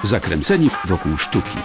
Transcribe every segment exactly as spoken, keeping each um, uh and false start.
Zakręceni wokół sztuki.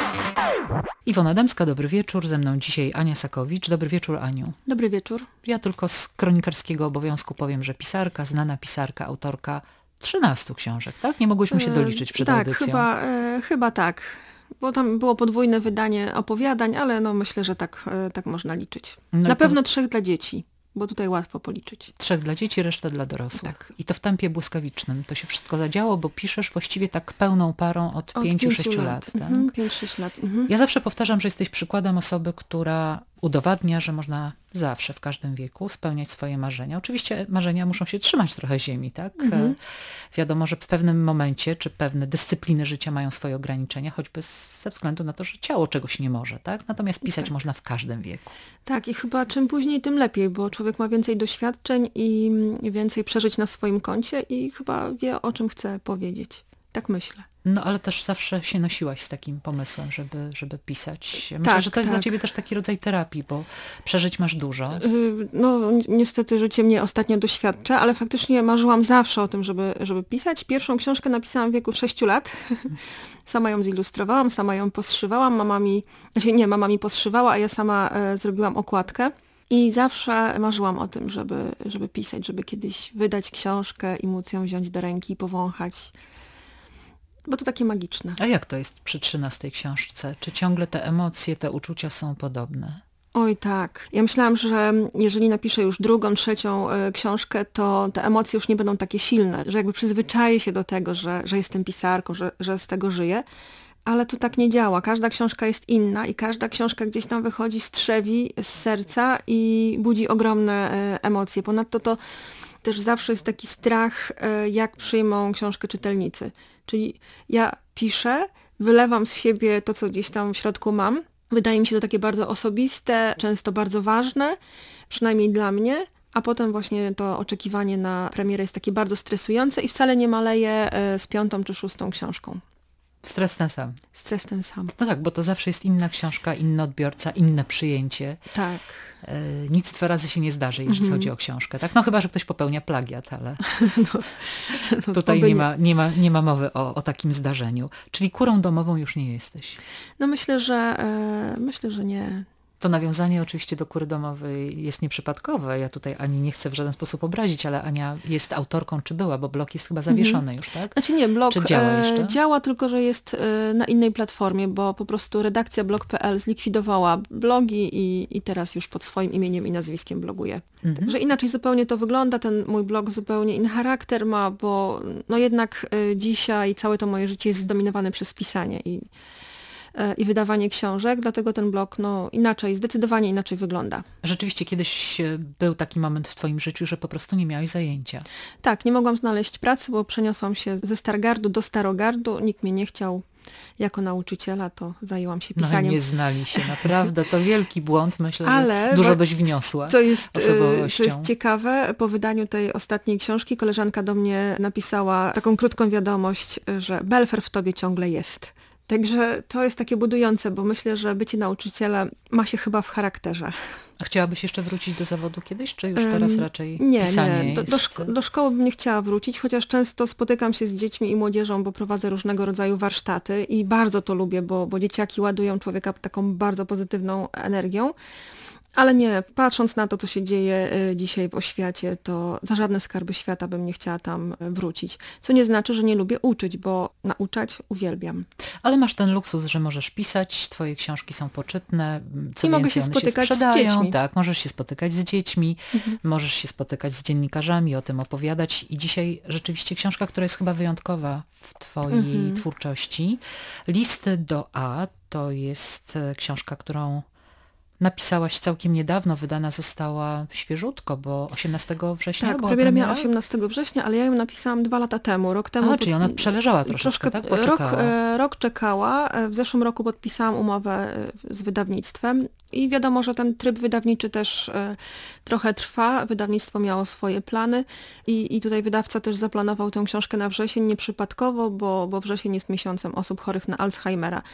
Iwona Dębska, dobry wieczór. Ze mną dzisiaj Ania Sakowicz. Dobry wieczór, Aniu. Dobry wieczór. Ja tylko z kronikarskiego obowiązku powiem, że pisarka, znana pisarka, autorka trzynastu książek, tak? Nie mogłyśmy się doliczyć przed tak, audycją. Chyba, e, chyba tak. Bo tam było podwójne wydanie opowiadań, ale no myślę, że tak, e, tak można liczyć. No Na to... pewno trzech dla dzieci, bo tutaj łatwo policzyć. Trzech dla dzieci, reszta dla dorosłych. Tak. I to w tempie błyskawicznym. To się wszystko zadziało, bo piszesz właściwie tak pełną parą od pięciu, sześciu lat. lat tak? mhm, pięć, sześć lat. Mhm. Ja zawsze powtarzam, że jesteś przykładem osoby, która udowadnia, że można zawsze, w każdym wieku spełniać swoje marzenia. Oczywiście marzenia muszą się trzymać trochę ziemi, tak? Mhm. Wiadomo, że w pewnym momencie, czy pewne dyscypliny życia mają swoje ograniczenia, choćby ze względu na to, że ciało czegoś nie może, tak? Natomiast pisać tak. można w każdym wieku. Tak, i chyba czym później, tym lepiej, bo człowiek ma więcej doświadczeń i więcej przeżyć na swoim koncie i chyba wie, o czym chce powiedzieć. Tak myślę. No ale też zawsze się nosiłaś z takim pomysłem, żeby, żeby pisać. Myślę, tak, że to jest tak. dla ciebie też taki rodzaj terapii, bo przeżyć masz dużo. No niestety życie mnie ostatnio doświadcza, ale faktycznie marzyłam zawsze o tym, żeby, żeby pisać. Pierwszą książkę napisałam w wieku sześciu lat. Sama ją zilustrowałam, sama ją poszywałam. Mama mi, znaczy nie, mama mi poszywała, a ja sama e, zrobiłam okładkę. I zawsze marzyłam o tym, żeby, żeby pisać, żeby kiedyś wydać książkę i móc ją wziąć do ręki i powąchać. Bo to takie magiczne. A jak to jest przy trzynastej książce? Czy ciągle te emocje, te uczucia są podobne? Oj tak. Ja myślałam, że jeżeli napiszę już drugą, trzecią y, książkę, to te emocje już nie będą takie silne, że jakby przyzwyczaję się do tego, że, że jestem pisarką, że, że z tego żyję. Ale to tak nie działa. Każda książka jest inna i każda książka gdzieś tam wychodzi z trzewi, z serca i budzi ogromne y, emocje. Ponadto to też zawsze jest taki strach, y, jak przyjmą książkę czytelnicy. Czyli ja piszę, wylewam z siebie to, co gdzieś tam w środku mam. Wydaje mi się to takie bardzo osobiste, często bardzo ważne, przynajmniej dla mnie, a potem właśnie to oczekiwanie na premierę jest takie bardzo stresujące i wcale nie maleje z piątą czy szóstą książką. Stres ten sam. Stres ten sam. No tak, bo to zawsze jest inna książka, inny odbiorca, inne przyjęcie. Tak. E, nic dwa razy się nie zdarzy, jeżeli mm. chodzi o książkę. Tak? No chyba, że ktoś popełnia plagiat, ale no, no, tutaj nie ma, nie, ma, nie ma mowy o, o takim zdarzeniu. Czyli kurą domową już nie jesteś. No myślę, że e, myślę, że nie. To nawiązanie oczywiście do kury domowej jest nieprzypadkowe. Ja tutaj Ani nie chcę w żaden sposób obrazić, ale Ania jest autorką, czy była, bo blog jest chyba zawieszony już, tak? Znaczy nie, blog czy działa jeszcze? E, działa, tylko że jest e, na innej platformie, bo po prostu redakcja blog kropka p l zlikwidowała blogi i, i teraz już pod swoim imieniem i nazwiskiem bloguję. Mhm. Także inaczej zupełnie to wygląda, ten mój blog zupełnie inny charakter ma, bo no jednak e, dzisiaj całe to moje życie jest zdominowane przez pisanie i i wydawanie książek, dlatego ten blog no, inaczej, zdecydowanie inaczej wygląda. Rzeczywiście kiedyś był taki moment w twoim życiu, że po prostu nie miałeś zajęcia. Tak, nie mogłam znaleźć pracy, bo przeniosłam się ze Stargardu do Starogardu, nikt mnie nie chciał jako nauczyciela, to zajęłam się pisaniem. No nie znali się, naprawdę, to wielki błąd, myślę, Ale, że dużo byś wniosła co jest, osobowością. co jest ciekawe, po wydaniu tej ostatniej książki koleżanka do mnie napisała taką krótką wiadomość, że Belfer w tobie ciągle jest. Także to jest takie budujące, bo myślę, że bycie nauczycielem ma się chyba w charakterze. A chciałabyś jeszcze wrócić do zawodu kiedyś, czy już teraz raczej nie, pisanie nie. Do, jest... do, szko- do szkoły bym nie chciała wrócić, chociaż często spotykam się z dziećmi i młodzieżą, bo prowadzę różnego rodzaju warsztaty i bardzo to lubię, bo, bo dzieciaki ładują człowieka taką bardzo pozytywną energią. Ale nie, patrząc na to, co się dzieje dzisiaj w oświacie, to za żadne skarby świata bym nie chciała tam wrócić. Co nie znaczy, że nie lubię uczyć, bo nauczać uwielbiam. Ale masz ten luksus, że możesz pisać, twoje książki są poczytne, co I więcej, mogę się one spotykać się sprzedają, z dziećmi. Tak, możesz się spotykać z dziećmi, mhm. możesz się spotykać z dziennikarzami, o tym opowiadać. I dzisiaj rzeczywiście książka, która jest chyba wyjątkowa w twojej mhm. twórczości. Listy do A to jest książka, którą napisałaś całkiem niedawno, wydana została świeżutko, bo osiemnastego września Tak, była premiera miała premiera? osiemnastego września, ale ja ją napisałam dwa lata temu, rok temu. A, pod... czyli ona przeleżała troszeczkę, troszkę, tak? Rok, rok czekała. W zeszłym roku podpisałam umowę z wydawnictwem i wiadomo, że ten tryb wydawniczy też trochę trwa. Wydawnictwo miało swoje plany i, i tutaj wydawca też zaplanował tę książkę na wrzesień, nieprzypadkowo, bo, bo wrzesień jest miesiącem osób chorych na Alzheimera.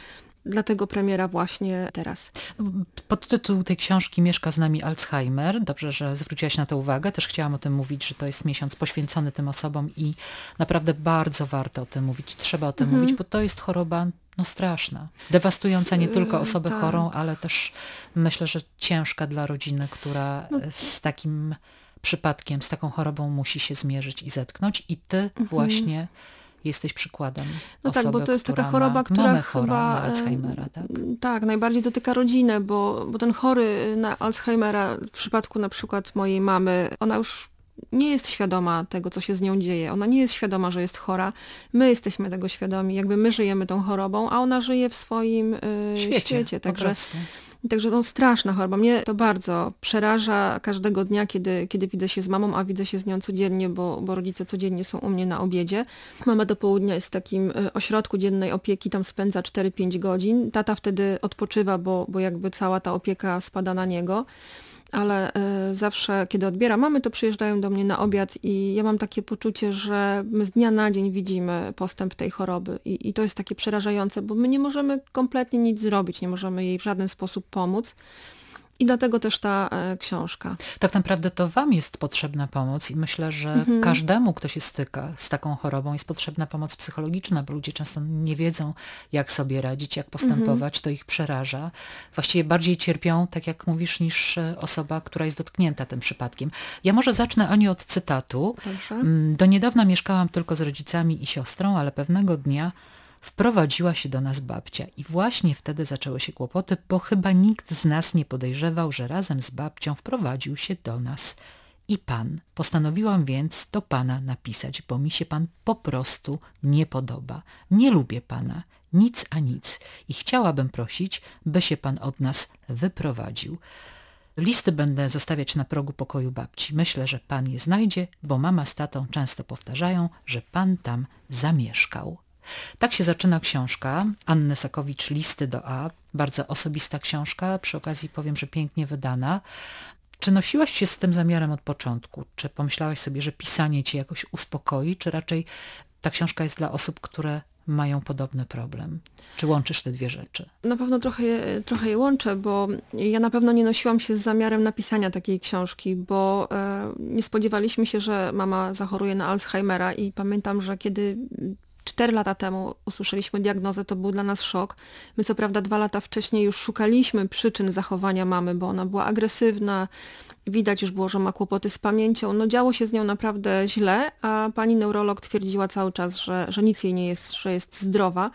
dlatego premiera właśnie teraz. Podtytuł tej książki Mieszka z nami Alzheimer. Dobrze, że zwróciłaś na to uwagę. Też chciałam o tym mówić, że to jest miesiąc poświęcony tym osobom i naprawdę bardzo warto o tym mówić. Trzeba o tym mhm. mówić, bo to jest choroba no straszna. Dewastująca nie tylko osobę tak. chorą, ale też myślę, że ciężka dla rodziny, która no. z takim przypadkiem, z taką chorobą musi się zmierzyć i zetknąć. I ty mhm. właśnie jesteś przykładem no osoby, tak, bo to jest taka choroba, ma, która chora chyba na Alzheimera. Tak? tak, najbardziej dotyka rodzinę, bo, bo ten chory na Alzheimera, w przypadku na przykład mojej mamy, ona już nie jest świadoma tego, co się z nią dzieje. Ona nie jest świadoma, że jest chora. My jesteśmy tego świadomi. Jakby my żyjemy tą chorobą, a ona żyje w swoim y, świecie. świecie. Także, także to straszna choroba. Mnie to bardzo przeraża każdego dnia, kiedy, kiedy widzę się z mamą, a widzę się z nią codziennie, bo, bo rodzice codziennie są u mnie na obiedzie. Mama do południa jest w takim ośrodku dziennej opieki, tam spędza cztery pięć godzin. Tata wtedy odpoczywa, bo, bo jakby cała ta opieka spada na niego. Ale y, zawsze, kiedy odbieram mamy, to przyjeżdżają do mnie na obiad i ja mam takie poczucie, że my z dnia na dzień widzimy postęp tej choroby i, i to jest takie przerażające, bo my nie możemy kompletnie nic zrobić, nie możemy jej w żaden sposób pomóc. I dlatego też ta e, książka. Tak naprawdę to wam jest potrzebna pomoc i myślę, że mhm. każdemu, kto się styka z taką chorobą, jest potrzebna pomoc psychologiczna, bo ludzie często nie wiedzą, jak sobie radzić, jak postępować, mhm. to ich przeraża. Właściwie bardziej cierpią, tak jak mówisz, niż osoba, która jest dotknięta tym przypadkiem. Ja może zacznę, Aniu, od cytatu. Proszę. Do niedawna mieszkałam tylko z rodzicami i siostrą, ale pewnego dnia wprowadziła się do nas babcia i właśnie wtedy zaczęły się kłopoty, bo chyba nikt z nas nie podejrzewał, że razem z babcią wprowadził się do nas i pan. Postanowiłam więc do pana napisać, bo mi się pan po prostu nie podoba. Nie lubię pana, nic a nic i chciałabym prosić, by się pan od nas wyprowadził. Listy będę zostawiać na progu pokoju babci. Myślę, że pan je znajdzie, bo mama z tatą często powtarzają, że pan tam zamieszkał. Tak się zaczyna książka Anny Sakowicz Listy do A. Bardzo osobista książka, przy okazji powiem, że pięknie wydana. Czy nosiłaś się z tym zamiarem od początku? Czy pomyślałaś sobie, że pisanie cię jakoś uspokoi? Czy raczej ta książka jest dla osób, które mają podobny problem? Czy łączysz te dwie rzeczy? Na pewno trochę je, trochę je łączę, bo ja na pewno nie nosiłam się z zamiarem napisania takiej książki, bo e, nie spodziewaliśmy się, że mama zachoruje na Alzheimera i pamiętam, że kiedy Cztery lata temu usłyszeliśmy diagnozę, to był dla nas szok. My co prawda dwa lata wcześniej już szukaliśmy przyczyn zachowania mamy, bo ona była agresywna, widać już było, że ma kłopoty z pamięcią. No działo się z nią naprawdę źle, a pani neurolog twierdziła cały czas, że, że nic jej nie jest, że jest zdrowa.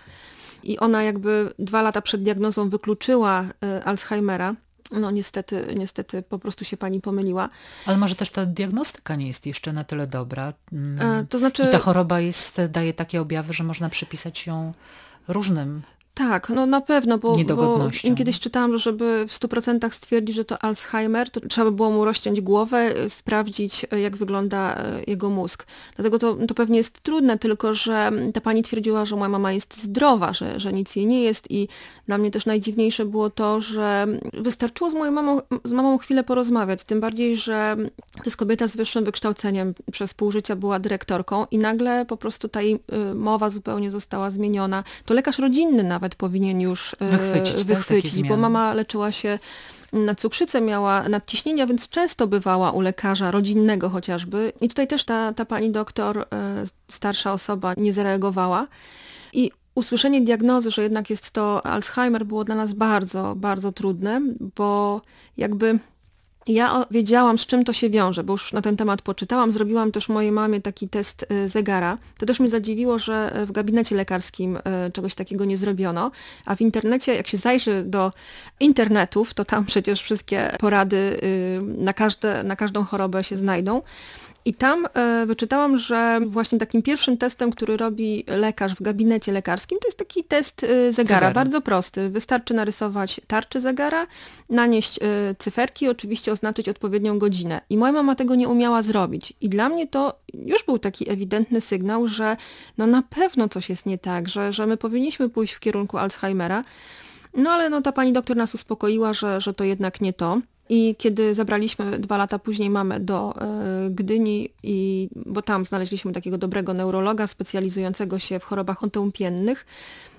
I ona jakby dwa lata przed diagnozą wykluczyła y, Alzheimera. No niestety, niestety po prostu się pani pomyliła. Ale może też ta diagnostyka nie jest jeszcze na tyle dobra. E, to znaczy... I ta choroba jest, daje takie objawy, że można przypisać ją różnym Tak, no na pewno, bo, bo kiedyś czytałam, że żeby w stu procentach stwierdzić, że to Alzheimer, to trzeba było mu rozciąć głowę, sprawdzić, jak wygląda jego mózg. Dlatego to, to pewnie jest trudne, tylko że ta pani twierdziła, że moja mama jest zdrowa, że, że nic jej nie jest i dla mnie też najdziwniejsze było to, że wystarczyło z moją mamą, z mamą chwilę porozmawiać, tym bardziej, że to jest kobieta z wyższym wykształceniem, przez pół życia była dyrektorką i nagle po prostu ta jej mowa zupełnie została zmieniona. To lekarz rodzinny nawet powinien już wychwycić, wychwycić tak, bo mama leczyła się na cukrzycę, miała nadciśnienia, więc często bywała u lekarza rodzinnego chociażby. I tutaj też ta, ta pani doktor, starsza osoba, nie zareagowała. I usłyszenie diagnozy, że jednak jest to Alzheimer, było dla nas bardzo, bardzo trudne, bo jakby ja wiedziałam, z czym to się wiąże, bo już na ten temat poczytałam. Zrobiłam też mojej mamie taki test zegara. To też mnie zadziwiło, że w gabinecie lekarskim czegoś takiego nie zrobiono, a w internecie, jak się zajrzy do internetów, to tam przecież wszystkie porady na, każde, na każdą chorobę się znajdą. I tam e, wyczytałam, że właśnie takim pierwszym testem, który robi lekarz w gabinecie lekarskim, to jest taki test e, zegara, zegara, bardzo prosty. Wystarczy narysować tarczę zegara, nanieść e, cyferki, oczywiście oznaczyć odpowiednią godzinę. I moja mama tego nie umiała zrobić. I dla mnie to już był taki ewidentny sygnał, że no na pewno coś jest nie tak, że, że my powinniśmy pójść w kierunku Alzheimera. No ale no ta pani doktor nas uspokoiła, że, że to jednak nie to. I kiedy zabraliśmy dwa lata później mamę do y, Gdyni, i, bo tam znaleźliśmy takiego dobrego neurologa specjalizującego się w chorobach otępiennych,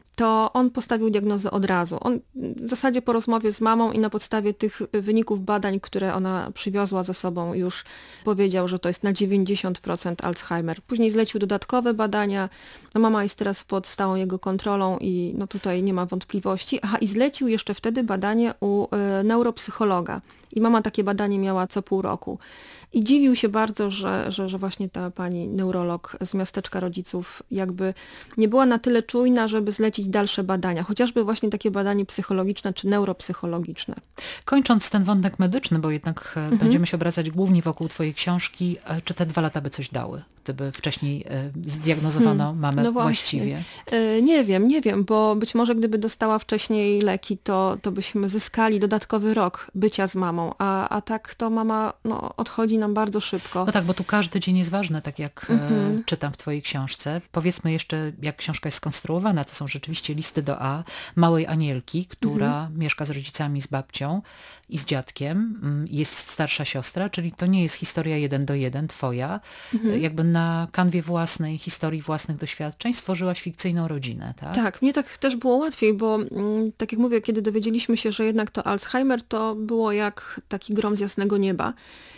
to on postawił diagnozę od razu. On w zasadzie po rozmowie z mamą i na podstawie tych wyników badań, które ona przywiozła ze sobą, już powiedział, że to jest na dziewięćdziesiąt procent Alzheimer. Później zlecił dodatkowe badania. No mama jest teraz pod stałą jego kontrolą i no tutaj nie ma wątpliwości. Aha, i zlecił jeszcze wtedy badanie u y, neuropsychologa. I mama takie badanie miała co pół roku. I dziwił się bardzo, że, że, że właśnie ta pani neurolog z miasteczka rodziców jakby nie była na tyle czujna, żeby zlecić dalsze badania, chociażby właśnie takie badanie psychologiczne czy neuropsychologiczne. Kończąc ten wątek medyczny, bo jednak mhm. będziemy się obracać głównie wokół twojej książki, czy te dwa lata by coś dały, gdyby wcześniej zdiagnozowano hmm. mamę no właściwie? Nie wiem, nie wiem, bo być może gdyby dostała wcześniej leki, to, to byśmy zyskali dodatkowy rok bycia z mamą, a, a tak to mama no, odchodzi nam bardzo szybko. No tak, bo tu każdy dzień jest ważny, tak jak mhm. e, czytam w twojej książce. Powiedzmy jeszcze, jak książka jest skonstruowana. To są rzeczywiście listy do A małej Anielki, która mhm. mieszka z rodzicami, z babcią i z dziadkiem. Jest starsza siostra, czyli to nie jest historia jeden do jeden twoja. Mhm. Jakby na kanwie własnej historii, własnych doświadczeń stworzyłaś fikcyjną rodzinę, tak? Tak, mnie tak też było łatwiej, bo tak jak mówię, kiedy dowiedzieliśmy się, że jednak to Alzheimer, to było jak taki grom z jasnego nieba.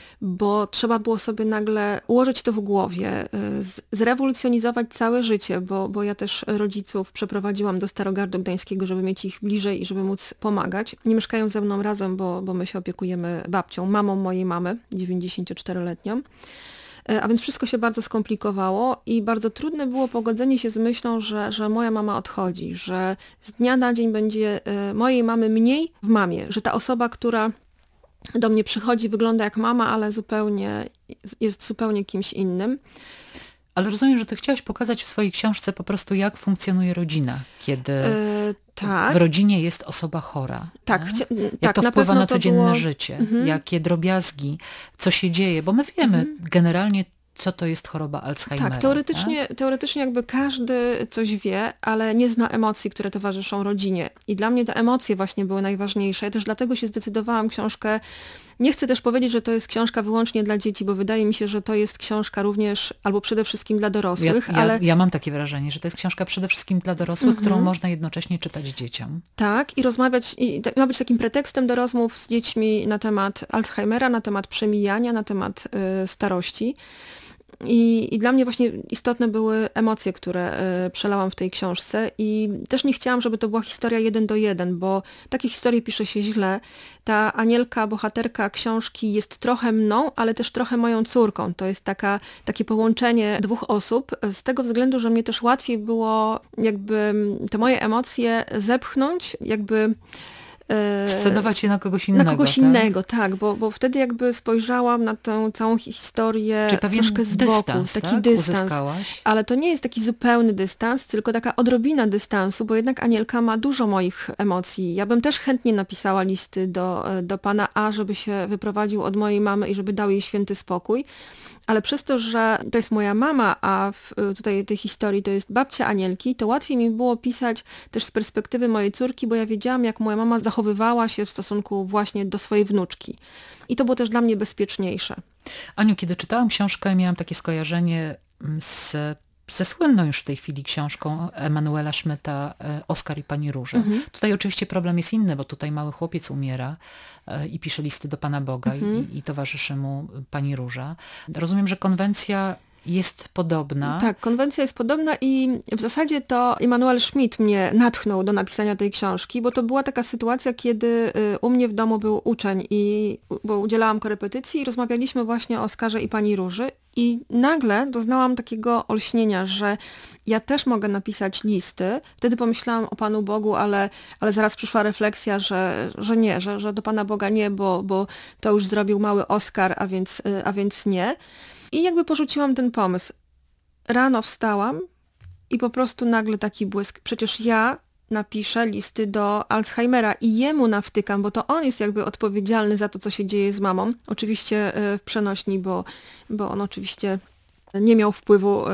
Bo trzeba było sobie nagle ułożyć to w głowie, zrewolucjonizować całe życie, bo, bo ja też rodziców przeprowadziłam do Starogardu Gdańskiego, żeby mieć ich bliżej i żeby móc pomagać. Nie mieszkają ze mną razem, bo, bo my się opiekujemy babcią, mamą mojej mamy, dziewięćdziesięcioczteroletnią. A więc wszystko się bardzo skomplikowało i bardzo trudne było pogodzenie się z myślą, że, że moja mama odchodzi, że z dnia na dzień będzie mojej mamy mniej w mamie, że ta osoba, która do mnie przychodzi, wygląda jak mama, ale zupełnie jest zupełnie kimś innym. Ale rozumiem, że ty chciałaś pokazać w swojej książce po prostu, jak funkcjonuje rodzina, kiedy yy, tak. w rodzinie jest osoba chora. Tak, chcia- jak tak, to wpływa na, na codzienne było... życie, mhm. jakie drobiazgi, co się dzieje, bo my wiemy mhm. generalnie, co to jest choroba Alzheimera. Tak, teoretycznie, tak? teoretycznie jakby każdy coś wie, ale nie zna emocji, które towarzyszą rodzinie. I dla mnie te emocje właśnie były najważniejsze. Ja też dlatego się zdecydowałam książkę. Nie chcę też powiedzieć, że to jest książka wyłącznie dla dzieci, bo wydaje mi się, że to jest książka również, albo przede wszystkim dla dorosłych. Ja, ja, ale... ja mam takie wrażenie, że to jest książka przede wszystkim dla dorosłych, mhm. którą można jednocześnie czytać dzieciom. Tak, i rozmawiać, i ma być takim pretekstem do rozmów z dziećmi na temat Alzheimera, na temat przemijania, na temat y, starości. I, I dla mnie właśnie istotne były emocje, które y, przelałam w tej książce i też nie chciałam, żeby to była historia jeden do jeden, bo takie historie pisze się źle. Ta Anielka, bohaterka książki jest trochę mną, ale też trochę moją córką. To jest taka, takie połączenie dwóch osób z tego względu, że mnie też łatwiej było jakby te moje emocje zepchnąć, jakby Scenować je na kogoś innego. Na kogoś tak? innego, tak, bo, bo wtedy jakby spojrzałam na tę całą historię troszkę z boku. Dystans, taki tak? dystans. Uzyskałaś. Ale to nie jest taki zupełny dystans, tylko taka odrobina dystansu, bo jednak Anielka ma dużo moich emocji. Ja bym też chętnie napisała listy do, do pana A, żeby się wyprowadził od mojej mamy i żeby dał jej święty spokój. Ale przez to, że to jest moja mama, a w tutaj tej historii to jest babcia Anielki, to łatwiej mi było pisać też z perspektywy mojej córki, bo ja wiedziałam, jak moja mama zachowywała się w stosunku właśnie do swojej wnuczki. I to było też dla mnie bezpieczniejsze. Aniu, kiedy czytałam książkę, miałam takie skojarzenie z ze słynną już w tej chwili książką Emanuela Schmidta Oskar i pani Róża. Mhm. Tutaj oczywiście problem jest inny, bo tutaj mały chłopiec umiera i pisze listy do Pana Boga mhm. i, i towarzyszy mu pani Róża. Rozumiem, że konwencja jest podobna. Tak, konwencja jest podobna i w zasadzie to Emanuel Schmidt mnie natchnął do napisania tej książki, bo to była taka sytuacja, kiedy u mnie w domu był uczeń, i, bo udzielałam korepetycji i rozmawialiśmy właśnie o Oskarze i pani Róży i nagle doznałam takiego olśnienia, że ja też mogę napisać listy. Wtedy pomyślałam o Panu Bogu, ale, ale zaraz przyszła refleksja, że, że nie, że, że do Pana Boga nie, bo, bo to już zrobił mały Oskar, a więc, a więc nie. I jakby porzuciłam ten pomysł. Rano wstałam i po prostu nagle taki błysk. Przecież ja napiszę listy do Alzheimera i jemu nawtykam, bo to on jest jakby odpowiedzialny za to, co się dzieje z mamą. Oczywiście w przenośni, bo, bo on oczywiście nie miał wpływu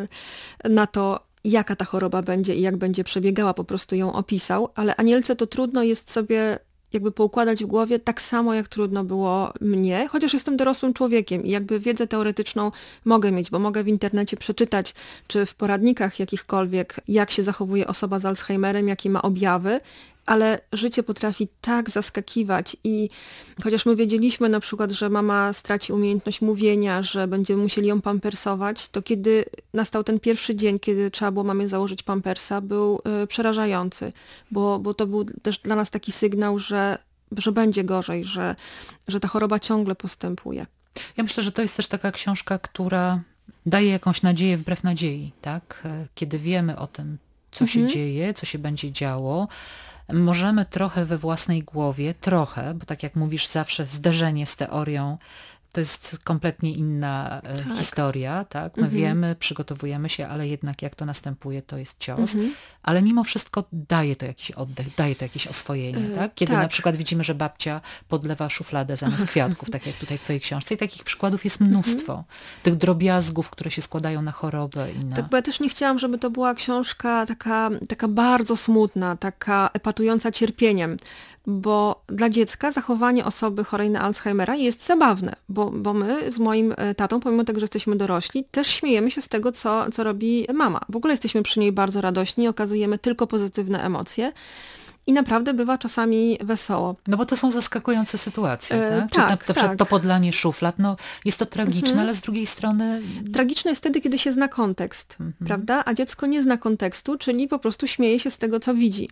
na to, jaka ta choroba będzie i jak będzie przebiegała, po prostu ją opisał. Ale Anielce to trudno jest sobie jakby poukładać w głowie tak samo, jak trudno było mnie, chociaż jestem dorosłym człowiekiem i jakby wiedzę teoretyczną mogę mieć, bo mogę w internecie przeczytać, czy w poradnikach jakichkolwiek, jak się zachowuje osoba z Alzheimerem, jakie ma objawy, ale życie potrafi tak zaskakiwać i chociaż my wiedzieliśmy na przykład, że mama straci umiejętność mówienia, że będziemy musieli ją pampersować, to kiedy nastał ten pierwszy dzień, kiedy trzeba było mamie założyć pampersa, był y, przerażający, bo, bo to był też dla nas taki sygnał, że, że będzie gorzej, że, że ta choroba ciągle postępuje. Ja myślę, że to jest też taka książka, która daje jakąś nadzieję wbrew nadziei, tak? Kiedy wiemy o tym, co mhm. się dzieje, co się będzie działo, możemy trochę we własnej głowie, trochę, bo tak jak mówisz, zawsze zderzenie z teorią to jest kompletnie inna tak. historia, tak? My mhm. wiemy, przygotowujemy się, ale jednak jak to następuje, to jest cios. Mhm. Ale mimo wszystko daje to jakiś oddech, daje to jakieś oswojenie, yy, tak? Kiedy tak. na przykład widzimy, że babcia podlewa szufladę zamiast kwiatków, tak jak tutaj w twojej książce. I takich przykładów jest mnóstwo. Mhm. Tych drobiazgów, które się składają na chorobę i na... Tak, bo ja też nie chciałam, żeby to była książka taka, taka bardzo smutna, taka epatująca cierpieniem. Bo dla dziecka zachowanie osoby chorej na Alzheimera jest zabawne, bo, bo my z moim tatą, pomimo tego, że jesteśmy dorośli, też śmiejemy się z tego, co, co robi mama. W ogóle jesteśmy przy niej bardzo radośni, okazujemy tylko pozytywne emocje i naprawdę bywa czasami wesoło. No bo to są zaskakujące sytuacje, e, tak? tak, Czy na, tak. to podlanie szuflad, no jest to tragiczne, mhm. ale z drugiej strony... Tragiczne jest wtedy, kiedy się zna kontekst, mhm. prawda? A dziecko nie zna kontekstu, czyli po prostu śmieje się z tego, co widzi.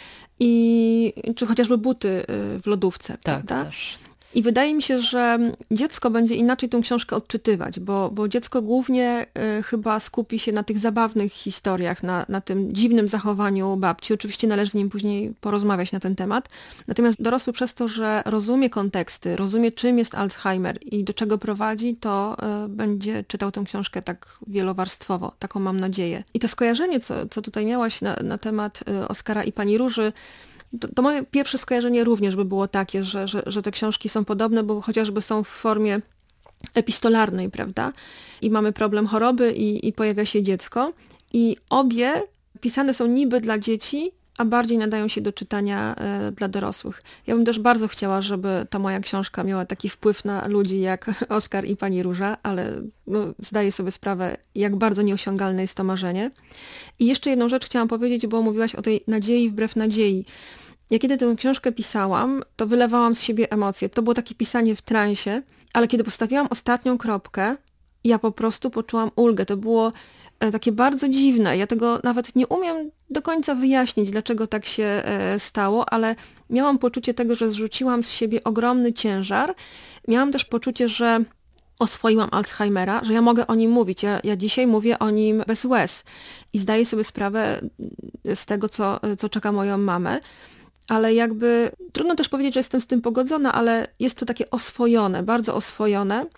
I czy chociażby buty w lodówce, tak, prawda? Też. I wydaje mi się, że dziecko będzie inaczej tę książkę odczytywać, bo, bo dziecko głównie y, chyba skupi się na tych zabawnych historiach, na, na tym dziwnym zachowaniu babci. Oczywiście należy z nim później porozmawiać na ten temat. Natomiast dorosły przez to, że rozumie konteksty, rozumie czym jest Alzheimer i do czego prowadzi, to y, będzie czytał tę książkę tak wielowarstwowo. Taką mam nadzieję. I to skojarzenie, co, co tutaj miałaś na, na temat y, Oskara i Pani Róży, To, to moje pierwsze skojarzenie również by było takie, że, że, że te książki są podobne, bo chociażby są w formie epistolarnej, prawda? I mamy problem choroby i, i pojawia się dziecko. I obie pisane są niby dla dzieci, a bardziej nadają się do czytania e, dla dorosłych. Ja bym też bardzo chciała, żeby ta moja książka miała taki wpływ na ludzi jak Oskar i Pani Róża, ale no, zdaję sobie sprawę, jak bardzo nieosiągalne jest to marzenie. I jeszcze jedną rzecz chciałam powiedzieć, bo mówiłaś o tej nadziei wbrew nadziei. Ja kiedy tę książkę pisałam, to wylewałam z siebie emocje. To było takie pisanie w transie, ale kiedy postawiłam ostatnią kropkę, ja po prostu poczułam ulgę. To było takie bardzo dziwne. Ja tego nawet nie umiem do końca wyjaśnić, dlaczego tak się stało, ale miałam poczucie tego, że zrzuciłam z siebie ogromny ciężar. Miałam też poczucie, że oswoiłam Alzheimera, że ja mogę o nim mówić. Ja, ja dzisiaj mówię o nim bez łez i zdaję sobie sprawę z tego, co, co czeka moją mamę. Ale jakby, trudno też powiedzieć, że jestem z tym pogodzona, ale jest to takie oswojone, bardzo oswojone.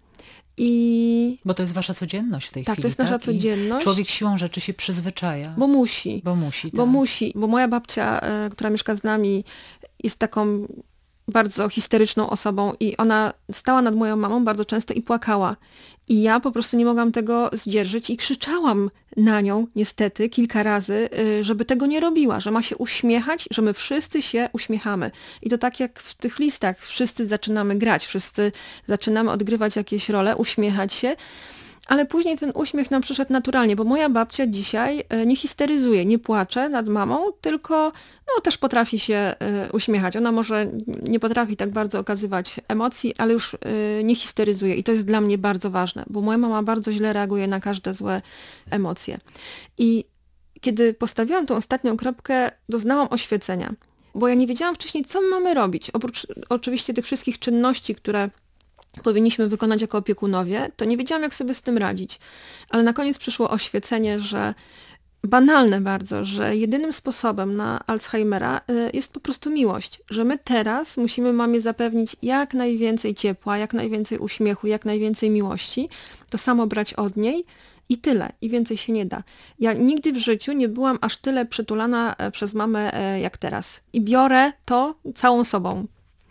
I... Bo to jest wasza codzienność w tej tak, chwili, to jest nasza tak? codzienność. I człowiek siłą rzeczy się przyzwyczaja. Bo musi. Bo musi, tak. Bo musi, bo moja babcia, y, która mieszka z nami, jest taką bardzo histeryczną osobą i ona stała nad moją mamą bardzo często i płakała. I ja po prostu nie mogłam tego zdzierżyć i krzyczałam na nią niestety kilka razy, żeby tego nie robiła, że ma się uśmiechać, że my wszyscy się uśmiechamy. I to tak jak w tych listach, wszyscy zaczynamy grać, wszyscy zaczynamy odgrywać jakieś role, uśmiechać się. Ale później ten uśmiech nam przyszedł naturalnie, bo moja babcia dzisiaj nie histeryzuje, nie płacze nad mamą, tylko no, też potrafi się y, uśmiechać. Ona może nie potrafi tak bardzo okazywać emocji, ale już y, nie histeryzuje i to jest dla mnie bardzo ważne, bo moja mama bardzo źle reaguje na każde złe emocje. I kiedy postawiłam tą ostatnią kropkę, doznałam oświecenia, bo ja nie wiedziałam wcześniej, co my mamy robić. Oprócz oczywiście tych wszystkich czynności, które powinniśmy wykonać jako opiekunowie, to nie wiedziałam, jak sobie z tym radzić. Ale na koniec przyszło oświecenie, że banalne bardzo, że jedynym sposobem na Alzheimera jest po prostu miłość. Że my teraz musimy mamie zapewnić jak najwięcej ciepła, jak najwięcej uśmiechu, jak najwięcej miłości. To samo brać od niej i tyle. I więcej się nie da. Ja nigdy w życiu nie byłam aż tyle przytulana przez mamę jak teraz. I biorę to całą sobą.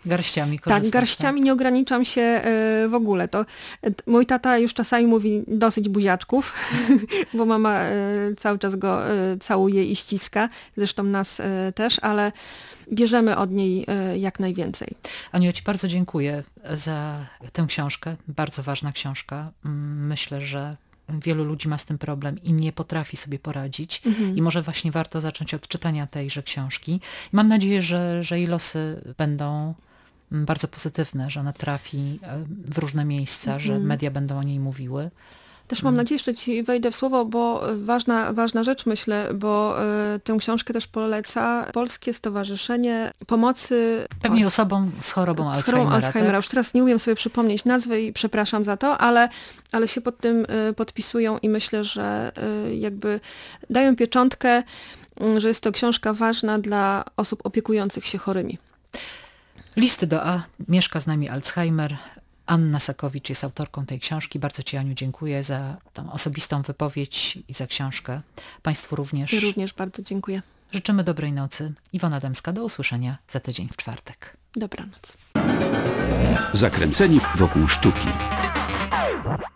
Garściami korzystać. Tak, garściami nie ograniczam się e, w ogóle. To e, mój tata już czasami mówi dosyć buziaczków, bo mama e, cały czas go e, całuje i ściska, zresztą nas e, też, ale bierzemy od niej e, jak najwięcej. Aniu, ja Ci bardzo dziękuję za tę książkę. Bardzo ważna książka. Myślę, że wielu ludzi ma z tym problem i nie potrafi sobie poradzić. Mhm. I może właśnie warto zacząć od czytania tejże książki. I mam nadzieję, że, że jej losy będą bardzo pozytywne, że ona trafi w różne miejsca, mhm. że media będą o niej mówiły. Też mam nadzieję, że Ci wejdę w słowo, bo ważna, ważna rzecz, myślę, bo y, tę książkę też poleca Polskie Stowarzyszenie Pomocy... Pewnie o, osobom z chorobą z Alzheimera. chorobą Alzheimera. Tak? Już teraz nie umiem sobie przypomnieć nazwy i przepraszam za to, ale, ale się pod tym y, podpisują i myślę, że y, jakby dają pieczątkę, y, że jest to książka ważna dla osób opiekujących się chorymi. Listy do A. Mieszka z nami Alzheimer. Anna Sakowicz jest autorką tej książki. Bardzo Ci, Aniu, dziękuję za tą osobistą wypowiedź i za książkę. Państwu również. Ja również bardzo dziękuję. Życzymy dobrej nocy. Iwona Dębska, do usłyszenia za tydzień w czwartek. Dobranoc. Zakręceni wokół sztuki.